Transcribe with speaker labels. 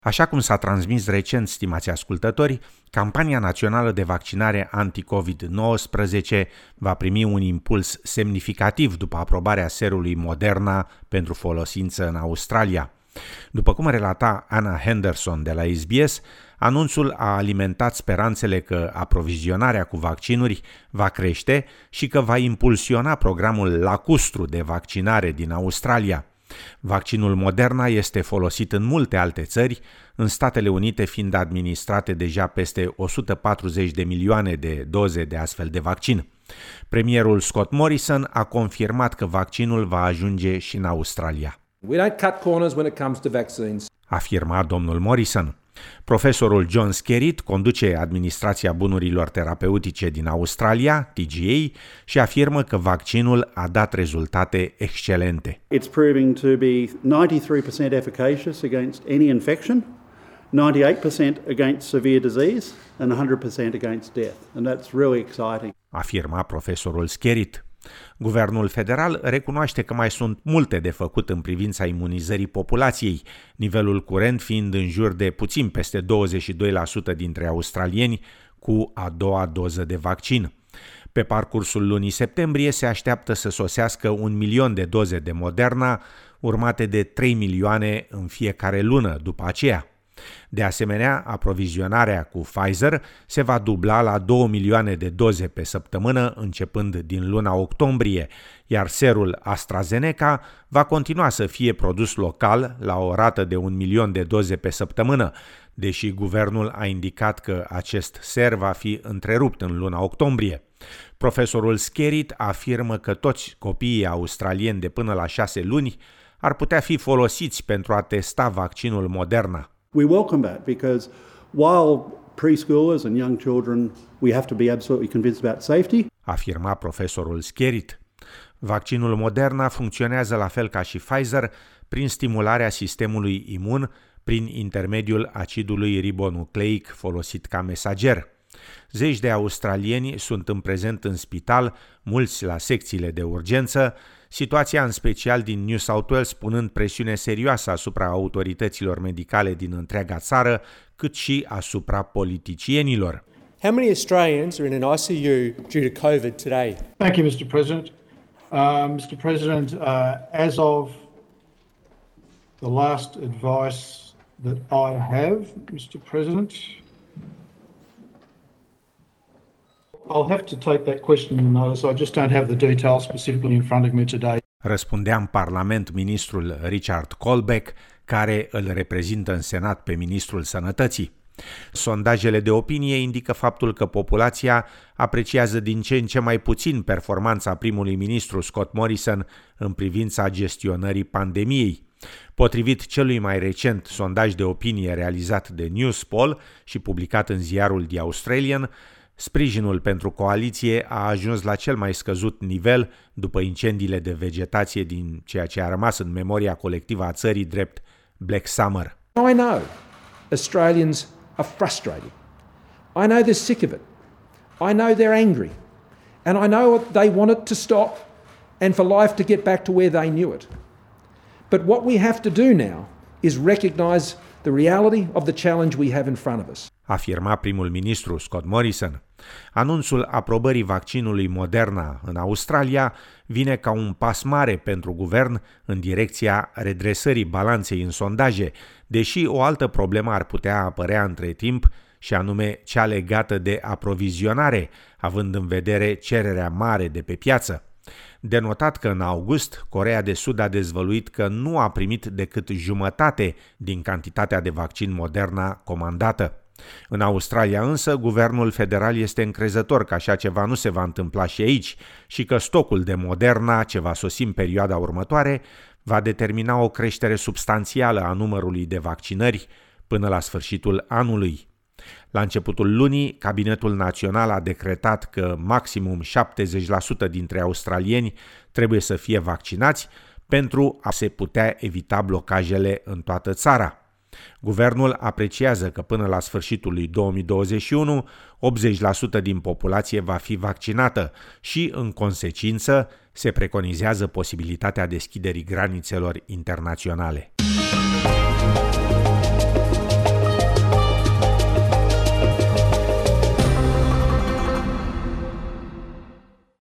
Speaker 1: Așa cum s-a transmis recent, stimați ascultători, campania națională de vaccinare anti-COVID-19 va primi un impuls semnificativ după aprobarea serului Moderna pentru folosință în Australia. După cum relata Anna Henderson de la SBS, anunțul a alimentat speranțele că aprovizionarea cu vaccinuri va crește și că va impulsiona programul lacustru de vaccinare din Australia. Vaccinul Moderna este folosit în multe alte țări, în Statele Unite fiind administrate deja peste 140 de milioane de doze de astfel de vaccin. Premierul Scott Morrison a confirmat că vaccinul va ajunge și în Australia.
Speaker 2: We don't cut corners when it comes to vaccines.
Speaker 1: Afirma domnul Morrison. Profesorul John Skerritt conduce Administrația Bunurilor Terapeutice din Australia, TGA, și afirmă că vaccinul a dat rezultate excelente.
Speaker 3: It's proving to be 93% efficacious against any infection, 98% against severe disease, and 100% against death. And that's really exciting.
Speaker 1: Afirma profesorul Skerritt. Guvernul federal recunoaște că mai sunt multe de făcut în privința imunizării populației, nivelul curent fiind în jur de puțin peste 22% dintre australieni cu a doua doză de vaccin. Pe parcursul lunii septembrie se așteaptă să sosească 1 milion de doze de Moderna, urmate de 3 milioane în fiecare lună după aceea. De asemenea, aprovizionarea cu Pfizer se va dubla la 2 milioane de doze pe săptămână începând din luna octombrie, iar serul AstraZeneca va continua să fie produs local la o rată de 1 milion de doze pe săptămână, deși guvernul a indicat că acest ser va fi întrerupt în luna octombrie. Profesorul Skerritt afirmă că toți copiii australieni de până la 6 luni ar putea fi folosiți pentru a testa vaccinul Moderna.
Speaker 3: We welcome that because while preschoolers and young children, we have to be absolutely convinced about safety,
Speaker 1: afirma profesorul Skerritt. Vaccinul Moderna funcționează la fel ca și Pfizer prin stimularea sistemului imun prin intermediul acidului ribonucleic folosit ca mesager. Zeci de australieni sunt în prezent în spital, mulți la secțiile de urgență, situația în special din New South Wales punând presiune serioasă asupra autorităților medicale din întreaga țară, cât și asupra politicienilor.
Speaker 4: How many Australians are in an ICU due to COVID today?
Speaker 5: Thank you, Mr. President. Mr. President, as of the last advice that I have, Mr. President, I'll have to take that question in notice. I just don't have the details specifically in front of me today.
Speaker 1: Răspundea în Parlament ministrul Richard Colbeck, care îl reprezintă în Senat pe ministrul Sănătății. Sondajele de opinie indică faptul că populația apreciază din ce în ce mai puțin performanța primului ministru Scott Morrison în privința gestionării pandemiei. Potrivit celui mai recent sondaj de opinie realizat de Newspoll și publicat în ziarul The Australian, sprijinul pentru coaliție a ajuns la cel mai scăzut nivel după incendiile de vegetație din ceea ce a rămas în memoria colectivă a țării drept Black Summer.
Speaker 2: I know Australians are frustrated. I know they're sick of it. I know they're angry. And I know they want it to stop and for life to get back to where they knew it. But what we have to do now is recognize the reality of the challenge we have in front of us.
Speaker 1: Afirma primul ministru Scott Morrison. Anunțul aprobării vaccinului Moderna în Australia vine ca un pas mare pentru guvern în direcția redresării balanței în sondaje, deși o altă problemă ar putea apărea între timp, și anume cea legată de aprovizionare, având în vedere cererea mare de pe piață. De notat că în august, Coreea de Sud a dezvăluit că nu a primit decât jumătate din cantitatea de vaccin Moderna comandată. În Australia însă, guvernul federal este încrezător că așa ceva nu se va întâmpla și aici și că stocul de Moderna, ce va sosi în perioada următoare, va determina o creștere substanțială a numărului de vaccinări până la sfârșitul anului. La începutul lunii, Cabinetul Național a decretat că maximum 70% dintre australieni trebuie să fie vaccinați pentru a se putea evita blocajele în toată țara. Guvernul apreciază că până la sfârșitul lui 2021, 80% din populație va fi vaccinată și, în consecință, se preconizează posibilitatea deschiderii granițelor internaționale.